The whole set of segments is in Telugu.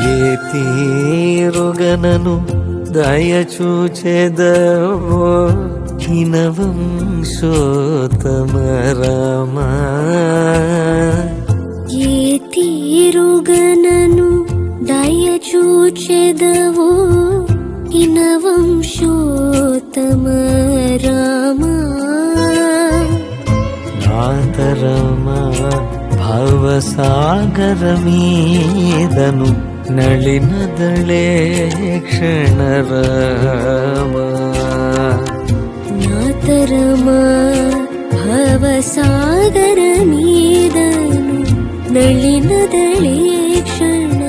ఏ తీరుగనను దయచూచెదవో హినవంశోత్తమ రామా. ఏ తీరుగనను దయచూచెదవో హినవంశోత్తమ రామా. నాతరమా భవసాగర మీదను నళినదళే క్షణ రామా. నాతరమా భవసాగర మీదను నళినదళే క్షణ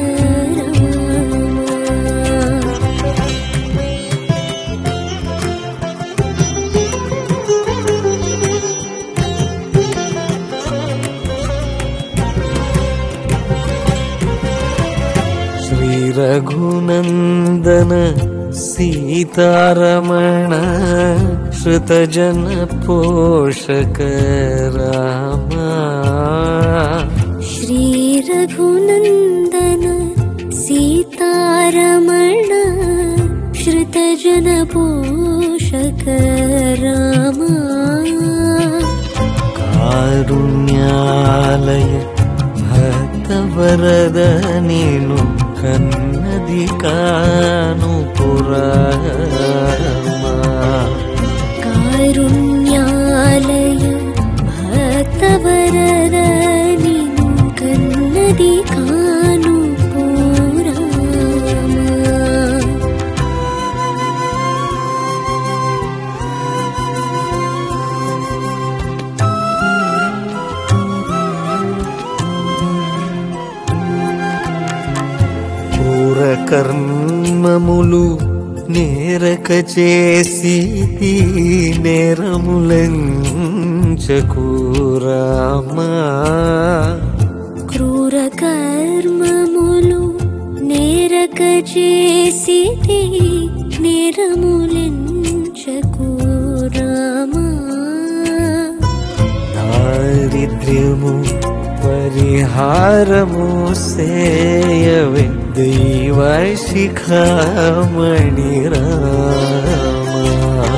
శ్రీ రఘునందన సీతారమణ శ్రుతజన పోషక రామా. శ్రీ రఘునందన సీతారమణ శ్రుతజన పోషక రామా. కారుణ్యాలయ భక్తవరద నేను కన్నది కాను పురామా. కారుణ్యాలయ భక్తవరద నిను కన్నది కాను పురామా. క్రూర కర్మములు నేరక చేసి నేరములంచకు రామా. క్రూర కర్మములు నేరక చేసి నేరములెంచకు రామా. దారిద్ర్యము పరిహారము సేయవే దైవ శిఖామణి రామా.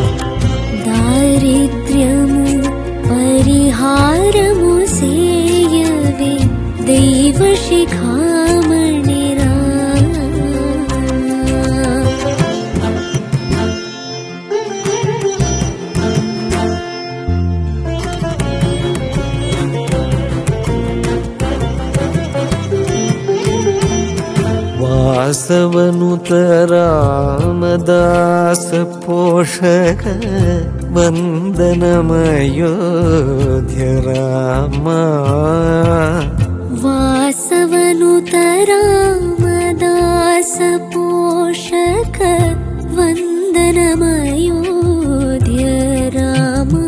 దారిద్ర్యము పరిహారము సేయవే దైవ శిఖామణి రామా. వాసవనుత రామదాస పోషక వందనమయోధ్య రామా. వాసవనుత రామదాస పోషక వందనమయోధ్య రామా.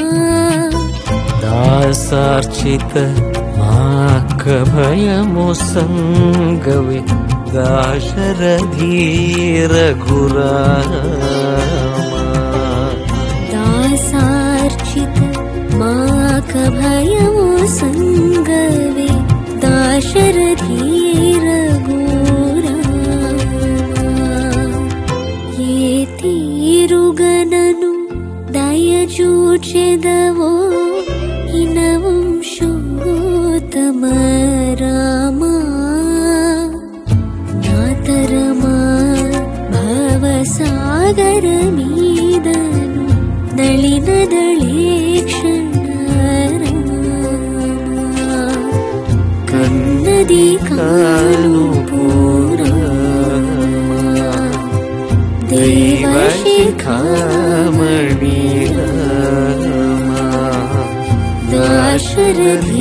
దాసార్చిత మాక భయము సంగవే దాశరథీ రఘురామా. దాసార్చిత మాక భయము సంగవే దాశరథీ రఘురామా. ఏ తీరుగనను దయచూచెదవో హినవంశోత్తమ రామా. నాతరమా భవసాగర మీదను నళినదళే క్షణ రామా. కన్నది కాను పురామా. దైవ శిఖామణి రామా. దాశరథి